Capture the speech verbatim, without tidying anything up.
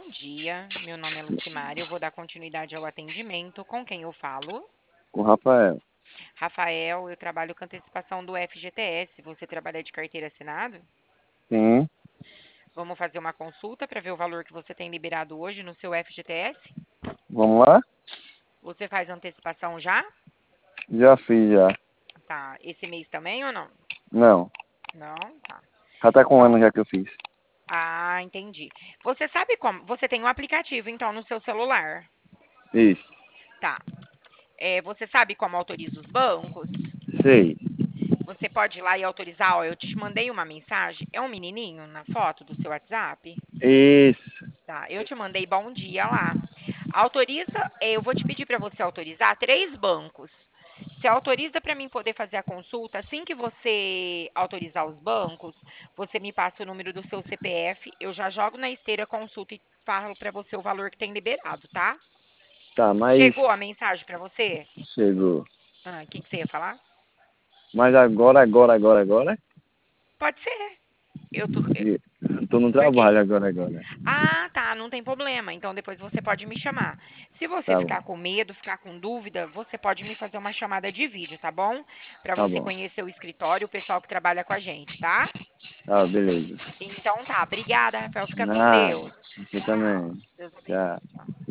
Bom dia, meu nome é Lucimar, eu vou dar continuidade ao atendimento. Com quem eu falo? Com o Rafael. Rafael, eu trabalho com antecipação do F G T S. Você trabalha de carteira assinada? Sim, Vamos fazer uma consulta para ver o valor que você tem liberado hoje no seu F G T S? vamos lá? Você faz antecipação já? Já fiz, já. Tá. Esse mês também ou não? Não, Não? Tá. já tá com um Então, ano já que eu fiz. ah, entendi. Você sabe como? Você tem um aplicativo, então, no seu celular? Isso, Tá. É, você sabe como autoriza os bancos? sei. Você pode ir lá e autorizar, ó, eu te mandei uma mensagem, é um menininho na foto do seu WhatsApp? Isso. Tá, eu te mandei bom dia lá. Autoriza, eh, eu vou te pedir para você autorizar três bancos. Você autoriza para mim poder fazer a consulta. Assim que você autorizar os bancos, você me passa o número do seu C P F, eu já jogo na esteira a consulta e falo para você o valor que tem liberado, tá? Tá, mas Chegou a mensagem para você? chegou. Ah, o que, que você ia falar? Mas agora, agora, agora, agora? Pode ser. Eu tô, eh, E eu tô no porque trabalho agora, agora. Ah, tá, não tem problema. Então depois você pode me chamar. Se você Tá bom, ficar com medo, ficar com dúvida, você pode me fazer uma chamada de vídeo, tá bom? Para tá você bom. conhecer o escritório, o pessoal que trabalha com a gente, tá? Tá, beleza. Então tá, obrigada, Rafael. Fica com Nada, Deus. você Tchau. também. Deus abençoe. Tchau. Tchau.